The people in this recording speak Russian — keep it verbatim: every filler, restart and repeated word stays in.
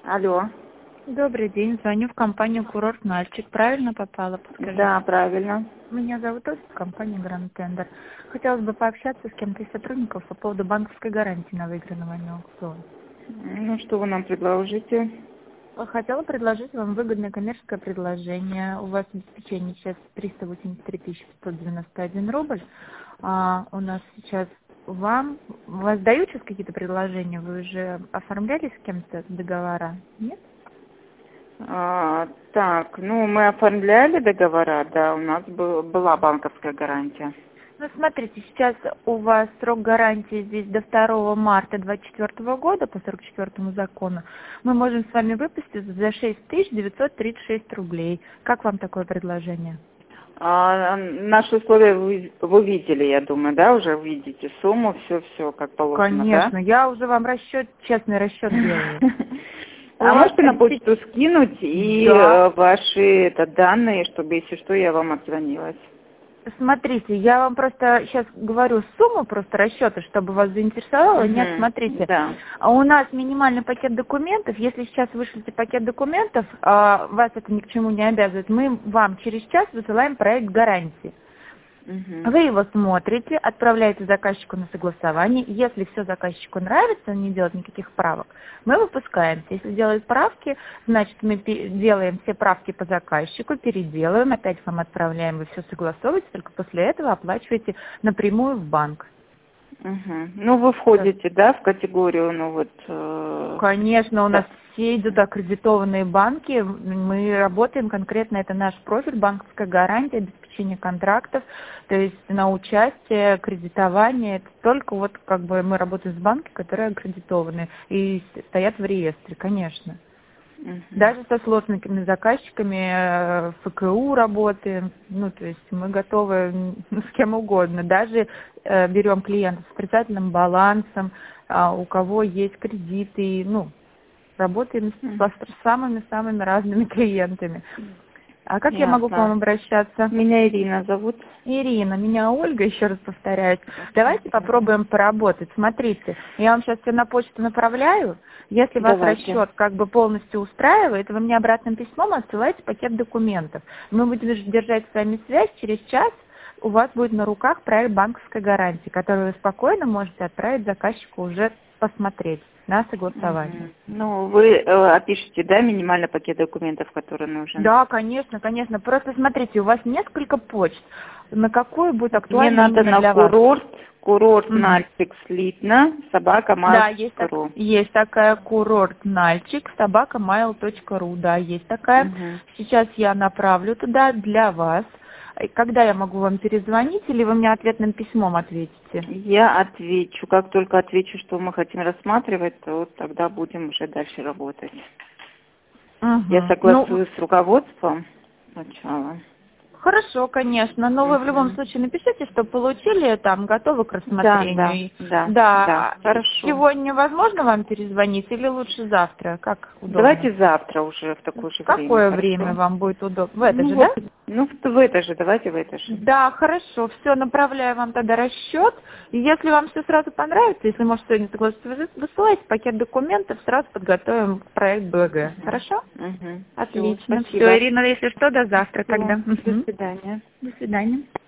Алло. Добрый день, звоню в компанию «Курорт Нальчик». Правильно попала? Подскажите. Да, правильно. Меня зовут Ольга, компания «Гранд Тендер». Хотелось бы пообщаться с кем-то из сотрудников по поводу банковской гарантии на выигранный вами аукцион. Ну, что вы нам предложите? Хотела предложить вам выгодное коммерческое предложение. У вас обеспечение сейчас триста восемьдесят три тысячи пятьсот девяносто один рубль. А у нас сейчас вам... У вас дают сейчас какие-то предложения? Вы уже оформляли с кем-то договора? Нет? А, так, ну, мы оформляли договора, да, у нас был, была банковская гарантия. Ну, смотрите, сейчас у вас срок гарантии здесь до второго марта двадцать четвёртого года по сорок четвёртому закону. Мы можем с вами выпустить за шесть тысяч девятьсот тридцать шесть рублей. Как вам такое предложение? А, наши условия вы, вы видели, я думаю, да, уже видите сумму, все-все как положено, Конечно, да? я уже вам расчет, честный расчет делаю. А можете на почту скинуть и Да. ваши это, данные, чтобы, если что, я вам отзвонилась? Смотрите, я вам просто сейчас говорю сумму просто расчета, чтобы вас заинтересовало. Угу. Нет, смотрите, Да. у нас минимальный пакет документов. Если сейчас вышлите пакет документов, а, вас это ни к чему не обязывает, мы вам через час высылаем проект гарантии. Угу. Вы его смотрите, отправляете заказчику на согласование. Если все заказчику нравится, не делать никаких правок, мы выпускаемся. Если делают правки, значит мы делаем все правки по заказчику, переделываем, опять вам отправляем, вы все согласовываете, только после этого оплачиваете напрямую в банк. Угу. Ну, вы входите, да, в категорию, ну вот... Э... Конечно, у да. нас все идут аккредитованные банки, мы работаем конкретно, это наш профиль, банковская гарантия, обеспечение контрактов, то есть на участие, кредитование, это только вот как бы мы работаем с банками, которые аккредитованы и стоят в реестре, конечно. Угу. Даже со сложными заказчиками, ФКУ работаем, ну, то есть мы готовы ну, с кем угодно. Даже э, берем клиентов с отрицательным балансом, э, у кого есть кредиты, ну, работаем с, с самыми-самыми разными клиентами. А как Ясно. я могу к вам обращаться? Меня Ирина зовут. Ирина, меня Ольга, еще раз повторяюсь. Давайте попробуем поработать. Смотрите, я вам сейчас все на почту направляю. Если вас Давайте. расчет как бы полностью устраивает, вы мне обратным письмом отсылаете пакет документов. Мы будем держать с вами связь. Через час у вас будет на руках проект банковской гарантии, который вы спокойно можете отправить заказчику уже посмотреть на согласование. Угу. Ну, вы э, опишите, да, минимальный пакет документов, который нужен? Да, конечно, конечно. Просто смотрите, у вас несколько почт. На какую будет актуально Мне надо именно на для курорт, вас? курорт Мгм. Нальчик Слитно, собака Да, есть, так, mail точка ру. есть такая курорт Нальчик, собака mail точка ру, да, есть такая. Угу. Сейчас я направлю туда для вас. Когда я могу вам перезвонить, или вы мне ответным письмом ответите? Я отвечу. Как только отвечу, что мы хотим рассматривать, то вот тогда будем уже дальше работать. Угу. Я согласуюсь Ну, с руководством сначала. хорошо, конечно, но вы в любом случае напишите, что получили, там, готовы к рассмотрению. Да, да, да, Да, да, хорошо. сегодня возможно вам перезвонить или лучше завтра? Как удобно? Давайте завтра уже в такое же В какое время. время Хорошо? вам будет удобно? В это Ну, же, вот, да? ну, в, в это же, давайте в это же. Да, хорошо, все, направляю вам тогда расчет. И если вам все сразу понравится, если, может, сегодня согласитесь, вы высылайте пакет документов, сразу подготовим проект БГ. Хорошо? Угу. Отлично. Все, спасибо. Все, Ирина, если что, до завтра Всё, тогда. До Мгм. свидания. До свидания.